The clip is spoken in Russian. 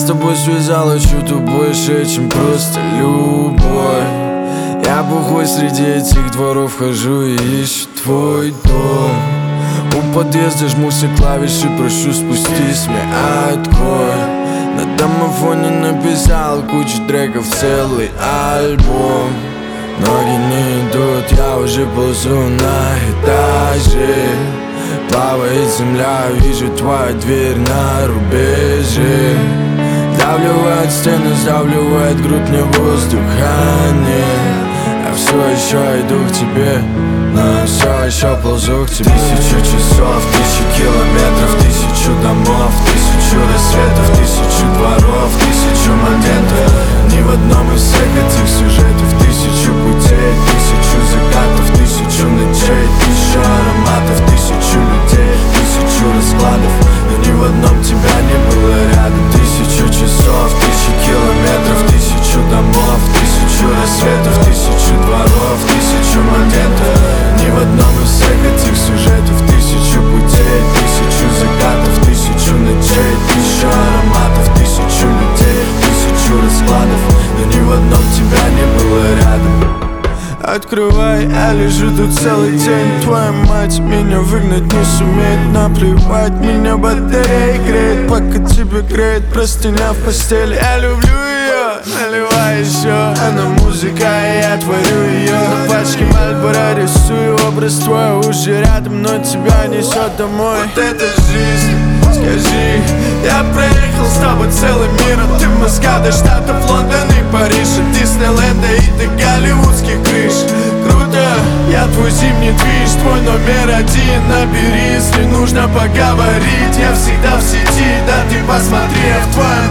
с тобой связалось что-то больше, чем просто любовь. Я бухой среди этих дворов хожу и ищу твой дом. У подъезда жму все клавиши, прошу спустись, мне открой. На домофоне написал кучу треков, целый альбом. Ноги не идут, я уже ползу на этаже. Плавает земля, вижу твою дверь на рубеже. Сдавливает стены, сдавливает грудь, мне воздуха нет. Я все еще иду к тебе, но все еще ползу к тебе. 1000 часов, 1000 километров, 1000 домов, 1000 рассветов, 1000 дворов, 1000 моментов. Ни в одном из всех этих сюжетов 1000 путей, 1000 закатов, 1000 ночей, 1000 ароматов, 1000 людей, 1000 раскладов. Но ни в одном тебя не было рядом. 1000 часов, 1000 километров, 1000 домов, 1000 рассветов, 1000 дворов, 1000 моментов. Ни в одном из всех этих сюжетов 1000 путей, 1000 закатов, 1000 ночей, 1000 ароматов, 1000 людей, 1000 раскладов. Но ни в одном тебя не было рядом. Открывай, я лежу тут целый день. Твоя мать меня выгнать не сумеет. Наплевать, меня батарея греет, пока тебе греет простыня в постели. Я люблю ее, наливай еще. Она музыка, и я творю ее. На пачке Мальборо рисую образ твой уже рядом, но тебя несет домой. Вот это жизнь, скажи. Я проехал с тобой целый мир, от ты Москва до штатов, Лондон и Париж, от Диснейленда и до голливудских крыш. Круто, я твой зимний движ, твой номер один. Набери, если нужно поговорить. Я всегда в сети, да ты посмотри, я в твоем